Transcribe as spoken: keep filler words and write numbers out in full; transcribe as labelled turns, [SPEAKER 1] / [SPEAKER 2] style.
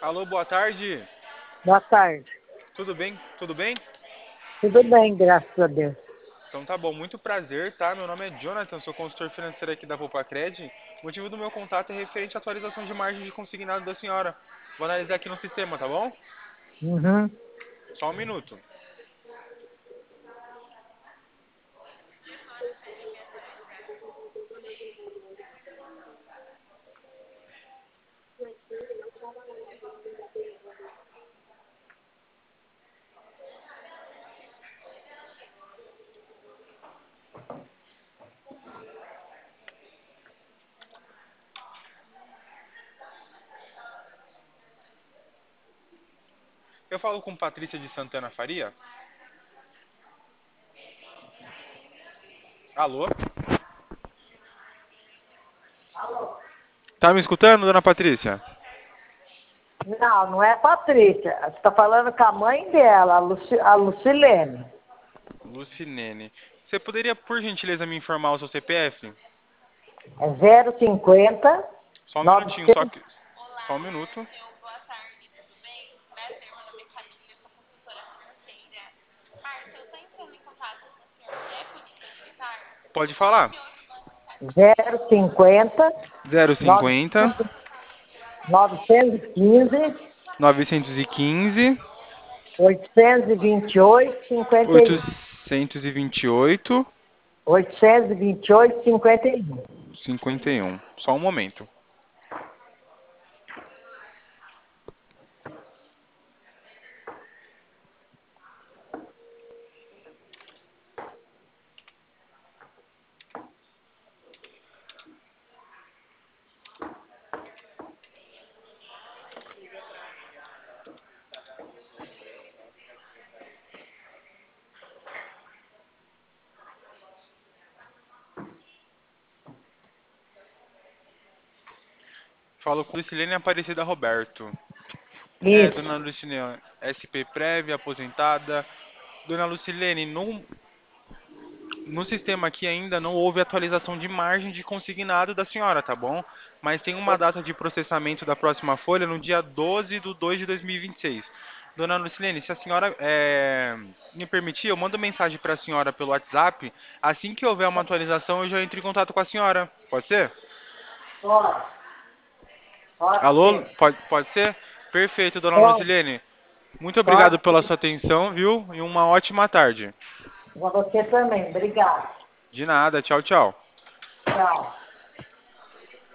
[SPEAKER 1] Alô, boa tarde.
[SPEAKER 2] Boa tarde.
[SPEAKER 1] Tudo bem? Tudo bem?
[SPEAKER 2] Tudo bem, graças a Deus.
[SPEAKER 1] Então tá bom, muito prazer, tá? Meu nome é Jonathan, sou consultor financeiro aqui da Popacred. O motivo do meu contato é referente à atualização de margem de consignado da senhora. Vou analisar aqui no sistema, tá bom?
[SPEAKER 2] Uhum.
[SPEAKER 1] Só um minuto. Eu falo com Patrícia de Santana Faria? Alô? Tá me escutando, dona Patrícia?
[SPEAKER 2] Não, não é Patrícia. Você está falando com a mãe dela, a, Luci, a Lucilene.
[SPEAKER 1] Lucinene. Você poderia, por gentileza, me informar o seu C P F?
[SPEAKER 2] É zero cinquenta
[SPEAKER 1] Só um minutinho, só
[SPEAKER 2] novecentos.
[SPEAKER 1] que... Só um minuto. Pode falar.
[SPEAKER 2] zero cinquenta
[SPEAKER 1] Zero cinquenta,
[SPEAKER 2] novecentos e quinze
[SPEAKER 1] novecentos e quinze,
[SPEAKER 2] oitocentos e vinte e oito cinquenta e um.
[SPEAKER 1] oitocentos e vinte e oito,
[SPEAKER 2] oitocentos e vinte e oito cinquenta e um.
[SPEAKER 1] cinquenta e um. Só um momento. Falo com Lucilene Aparecida Roberto. É,
[SPEAKER 2] Isso.
[SPEAKER 1] dona Lucilene, S P Prévia, aposentada. Dona Lucilene, no, no sistema aqui ainda não houve atualização de margem de consignado da senhora, tá bom? Mas tem uma data de processamento da próxima folha no dia doze de dois de dois mil e vinte e seis. Dona Lucilene, se a senhora é, me permitir, eu mando mensagem para a senhora pelo WhatsApp. Assim que houver uma atualização, eu já entro em contato com a senhora. Pode ser?
[SPEAKER 2] Pode. Pode
[SPEAKER 1] Alô?
[SPEAKER 2] ser.
[SPEAKER 1] Pode, pode ser? Perfeito, dona
[SPEAKER 2] Pode.
[SPEAKER 1] Lucilene. Muito obrigado
[SPEAKER 2] Pode
[SPEAKER 1] pela
[SPEAKER 2] ser.
[SPEAKER 1] sua atenção, viu? E uma ótima tarde.
[SPEAKER 2] Para você também. Obrigada.
[SPEAKER 1] De nada, tchau, tchau.
[SPEAKER 2] Tchau.